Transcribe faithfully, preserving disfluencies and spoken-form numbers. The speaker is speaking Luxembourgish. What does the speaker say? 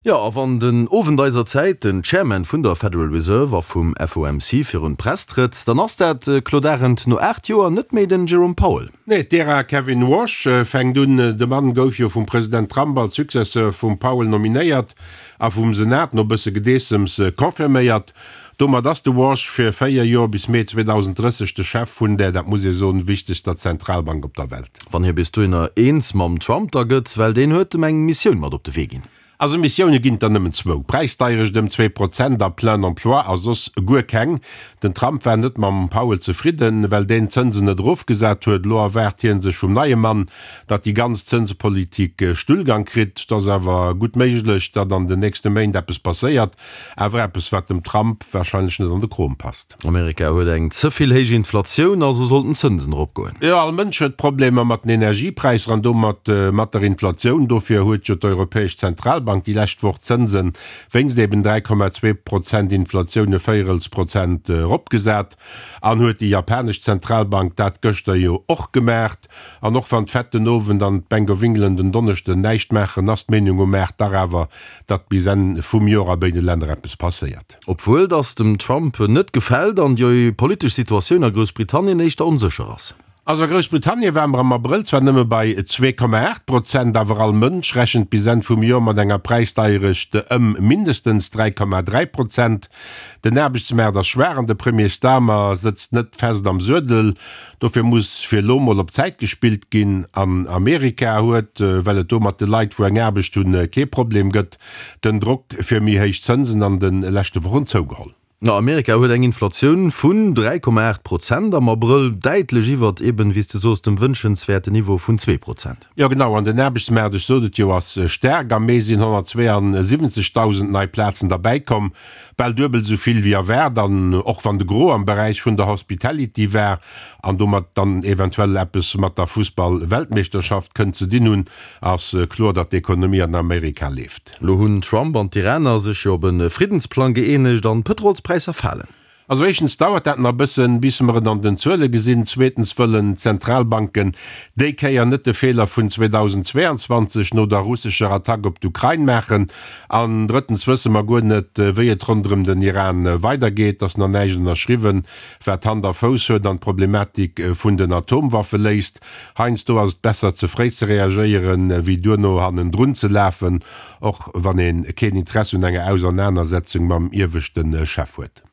Ja, a wann den Ofendeiser Zeit den Chairman vun der Federal Reserve vum F O M C fir un Presstritt, dann ass dat äh, kloderend no acht Joer net méi den Jerome Powell. Nee, derer Kevin Walsh äh, fängt dun äh, de Mann gouf jo vum Präsident Trump als Successor vum Powell nominéiert, a vum Senat no bësse Gedeesems äh, konfirméiert. Dommer dats de Walsh fir Féier Joer bis Mai zweitausenddreißig de Chef vun der dat muss so wichtigster Zentralbank op der Welt. Wann hier bist du innner eens mam Trump da gëtt, well den huet eng Missionioun mat op de Wegin. Also Missionioune ginnt an nëmmen zwo. Preissteirech dem zwei Prozent der Plan Emploi as ass guer keng. Den Trump wendet mam Powell zufrieden, well den Zinsen net drauf gesät huet, lo erwertien sech um neie Mann, dat die ganz Zinspolitik äh, Stillgang krit, dats awer gut méiglech, dat an de nächste Main Appppes passéiert, awer Appppes wat dem Trump wahrscheinlich net an de Kron passt. Amerika huet eng zuviel héich Inflationun, also sollten Zinsen opgoen. Ja, all Mënsch huet Probleme mat den Energiepreis random mat äh, mat der Inflationun, dofir huet jo d'Europäesch Zentralbank die Lächtwoch Zinsen wéngst eben drei Komma zwei Prozent Inflationun vierundvierzig Prozent äh, opgesät. An huet die Japanesch Zentralbank dat Göchter jo och gemerkt, an noch van fetten Nowen dann Bank of England den donnerchte Neichtmecher Nastmenung gemerkt darawer, dat bis en vum Jorer bei de Länder appppes passiert. Obwohl dats dem Trump net gefällt an Joi polisch Situationun a Großbritannien nicht unsicher ass. Also Großbritannien wärmer am April zwar nimme bei zwei Komma acht Prozent, aber all Mënsch rechent bis en vum Joer mat enger Preissteirechte ëm mindestens drei Komma drei Prozent. Den Erbichtsmer der schwerende Premierstamer sitzt net fest am Södel. Dofir muss fir Lomol op Zeit gespielt gin an Amerika huet, well do mat de Leiit wo eng Erbestunde ke Problem gëtt, den Druck fir mi heich Zinsen an den lächte Wochen zougeholl. Na Amerika huet eng Inflationun vun drei Komma acht Prozent am April deitlech iwwer eben wie du sos dem wünschenswerte Niveau vun zwei Prozent. Ja genau, an den Erbichtsmerdech sodet jo ass stärker mesinn hundertzweiundsiebzigtausend neii Plätzen dabeikom, bald dubel soviel wie er wär, dann och van de Gro am Bereich vun der Hospitality wär, an do mat dann eventuell Appppes mat der Fußball-Weltmeisterschaft kën ze Di hun ass äh, klar dat d'Ekonomie an Amerika left. Lo hunn Trump an Tirana sech op een Friedensplan geenecht an Petrolspreiser fallen. Also echens dauert dat a bisssen bis wir an den Zölle gesinn, zweitens fëllen Zentralbanken déi keier net de Fehler vun zweitausendzweiundzwanzig no der russischer Attack op d'Ukraine machen, an drittens wësse ma go net wéiet rundrem den Iran weitergeht, dats na neigen erschriwen, vertan der Fos huet an Problematik vun den Atomwaffe leist, heinst du as besser zeré ze reagieren, wie du no an den Drun ze läfen, och wann en ke Interesse enger Auseinandersetzung mam irwichten Chef huet.